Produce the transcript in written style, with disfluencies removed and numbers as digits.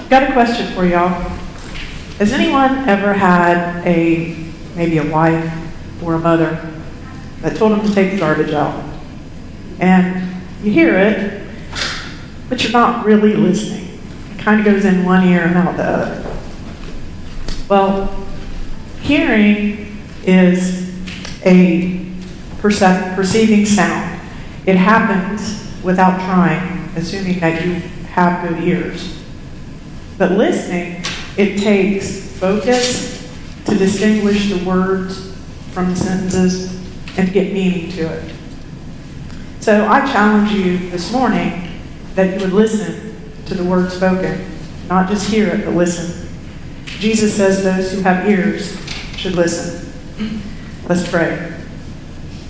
Got a question for y'all. Has anyone ever had maybe a wife or a mother that told them to take the garbage out? And you hear it, but you're not really listening. It kind of goes in one ear and out the other. Well, hearing is a perceiving sound. It happens without trying, assuming that you have good ears. But listening, it takes focus to distinguish the words from the sentences and to get meaning to it. So I challenge you this morning that you would listen to the word spoken, not just hear it, but listen. Jesus says those who have ears should listen. Let's pray.